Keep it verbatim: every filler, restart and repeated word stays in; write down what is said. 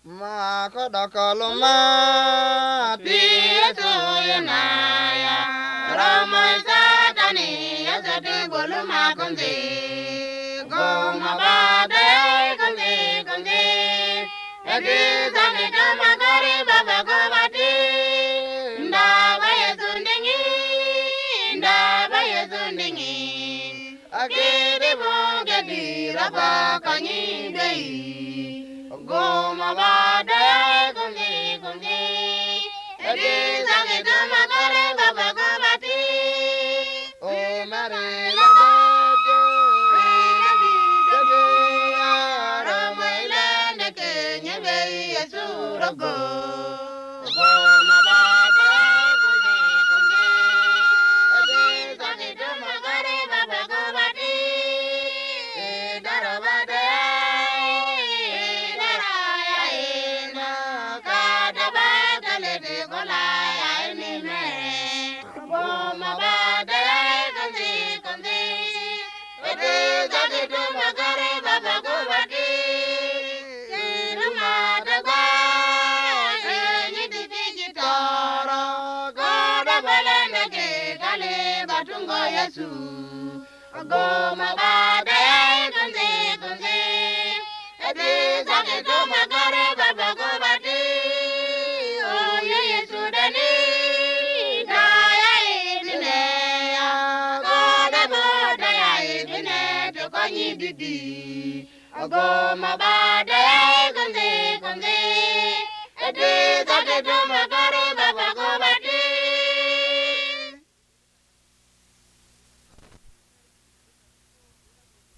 ma ko dokoluma Piso yanaya Ramo satani yasati boluma kunzi Goma bade kunzi kunzi Edi zane dama kari baba gobati Ndaba yezundingi Ndaba yezundingi Agiri bugedi raba kanyi bei Goma bade kunzi kunzi Edi zane dama kari baba gobati o mare lande Ramo ilende kenye bei yesurogo Goma bade kunzi kunzi Edi zane dama kari baba gobati darabade Daraya ina kadaba kalede kolaya inime Goma bade kunzi kunzi Edi zane dama kari baba gobati Kiruma daga Enyi dipiki toro Goda balende ke kale batungo yesu Goma bade kunzi kunzi Edi zane dama kari baba gobati Oye yesu dani Daya idine Goda boda ya idine Tokonyi didi Goma bade